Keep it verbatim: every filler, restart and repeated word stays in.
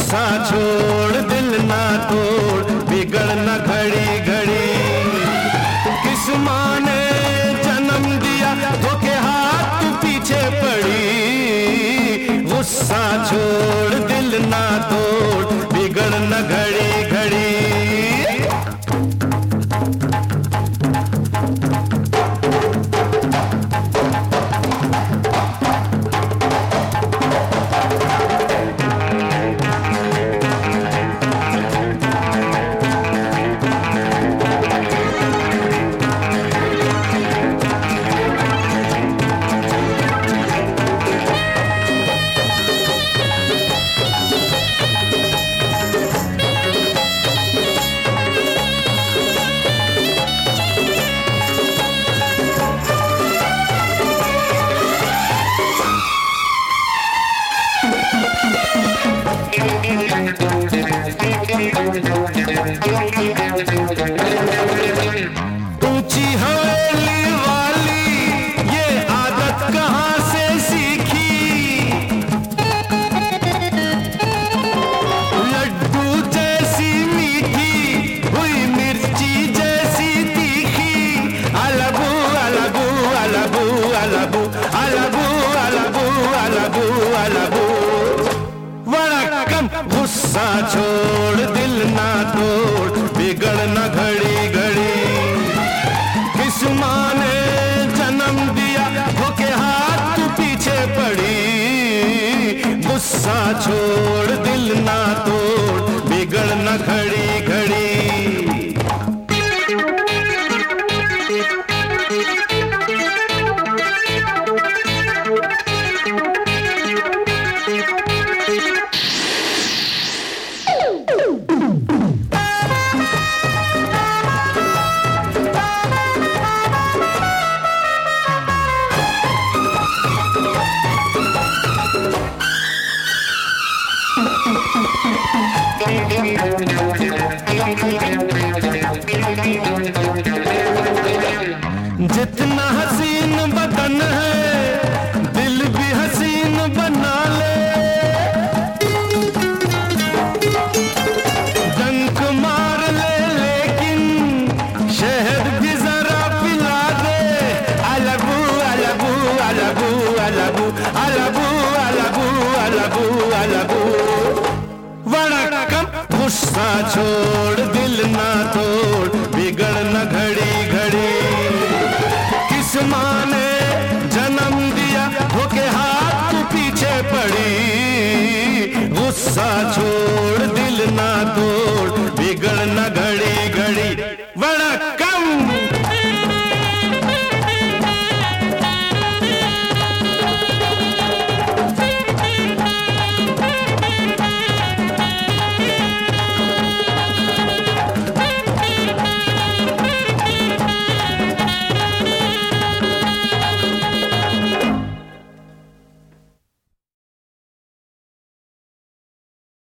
गुस्सा छोड़ दिल ना तोड़, बिगड़ न घड़ी घड़ी। किस माँ ने जन्म दिया, धोखे हाथ पीछे पड़ी। गुस्सा छोड़ दिल ना तोड़, बिगड़ न घड़ी घड़ी। ऊंची हवेली वाली ये आदत कहाँ से सीखी। लड्डू जैसी मीठी हुई मिर्ची जैसी तीखी। अलगू अलगू अलगू अलगू अलगू अलगू अलगू अलगू। वड़कम गुस्सा छोड़ दिल ना तोड़, बिगड़ न घड़ी घड़ी। किस माँ ने जन्म दिया, धोखे हाथ पीछे पड़ी। गुस्सा छोड़ दिल ना तोड़, बिगड़ न घड़ी घड़ी। जितना हसीन बदन है, दिल भी हसीन बना ले। डंक मार ले लेकिन शहद भी जरा पिला दे। अलगू अलगू अलगू अलगू अलगू अलगू अलगू अलगू। वड़कम गुस्सा छोड़ दिल ना तोड़, बिगड़ न घड़ी घड़ी। किस माँ ने जन्म दिया, धोखे हाथ पीछे पड़ी। गुस्सा छोड़ दिल ना तोड़, बिगड़